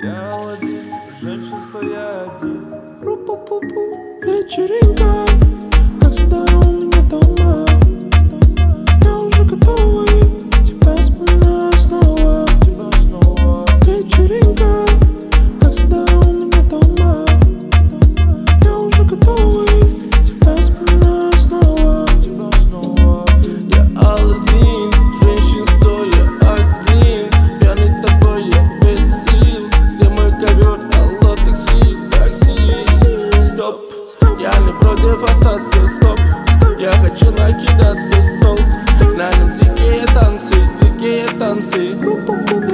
Я Аладдин, женщин стоя один. Вечеринка, как всегда у меня дома. Я уже готова и тебя вспоминаю снова. Вечеринка, как всегда у меня дома. Я уже готова и тебя вспоминаю снова. Я Аладдин, женщин стоя один. Пьяный тобой, я без сил. Где мой ковер, алло, такси, такси. Стоп, я не против остаться, стоп. Я хочу накидаться, стол. На нем дикие танцы, дикие танцы.